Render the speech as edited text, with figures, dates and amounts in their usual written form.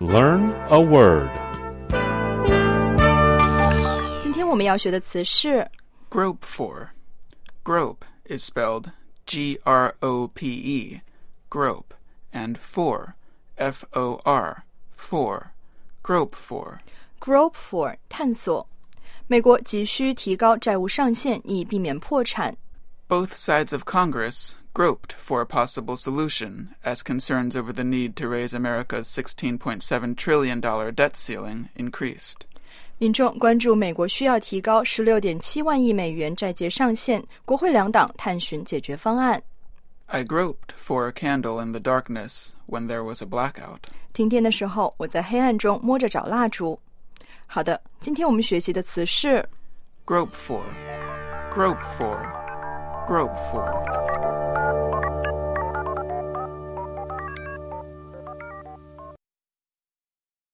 Learn a word. 今天我们要学的词是 Grope for. Grope is spelled G-R-O-P-E, grope, and for, F-O-R, for, grope for. Grope for 探索。美国急需提高债务上限以避免破产。 Both sides of Congress groped for a possible solution as concerns over the need to raise America's $16.7 trillion debt ceiling increased. 民众关注美国需要提高16.7万亿美元债节上限，国会两党探寻解决方案。 I groped for a candle in the darkness when there was a blackout. 停电的时候，我在黑暗中摸着找蜡烛。好的，今天我们学习的词是 Grope for, grope for, grope for.